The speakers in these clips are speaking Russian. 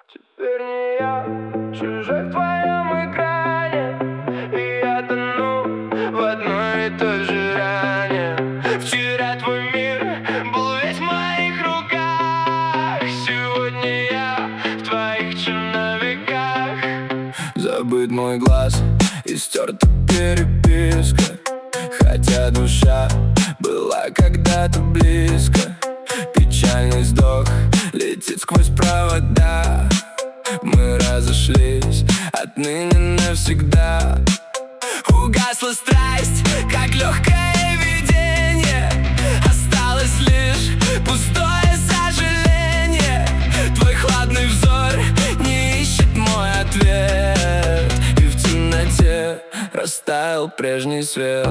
Теперь не я, чужой в твоем экране, и я тону в одной и той же ране. Вчера твой мир был весь в моих руках, сегодня я в твоих черновиках. Забыт мой глаз и стерта переписка, хотя душа была когда-то близко. Печальный вздох летит сквозь провода. Мы разошлись отныне навсегда. Угасла страсть, как легкое видение. Осталось лишь пустое сожаление. Твой хладный взор не ищет мой ответ, и в темноте растаял прежний свет.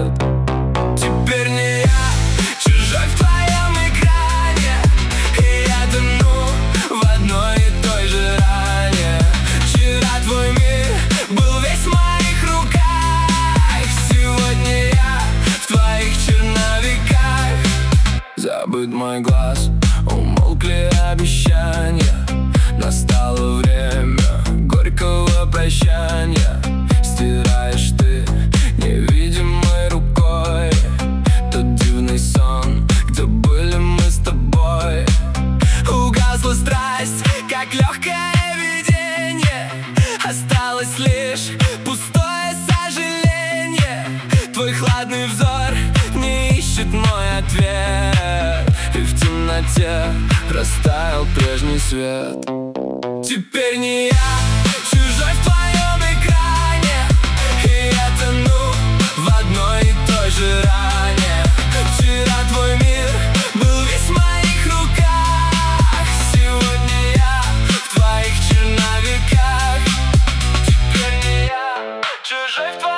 Теперь не я, чужой в твоем экране, и я тону в одной и той же ране. Вчера твой мир был весь в моих руках, сегодня я в твоих черновиках. Забыт мой глаз, умолкли обещания. Настало время горького прощания. Стираешь ты невидимой рукой тот дивный сон, где были мы с тобой. Угасла страсть, как легкое видение. Осталось лишь пустое сожаление. Твой хладный взор не ищет мой ответ, и в темноте растаял прежний свет. Теперь не я, чужой в твоем экране, и я тону в одной и той же ране. Вчера твой мир был весь в моих руках, сегодня я в твоих черновиках. Теперь не я, чужой в твоем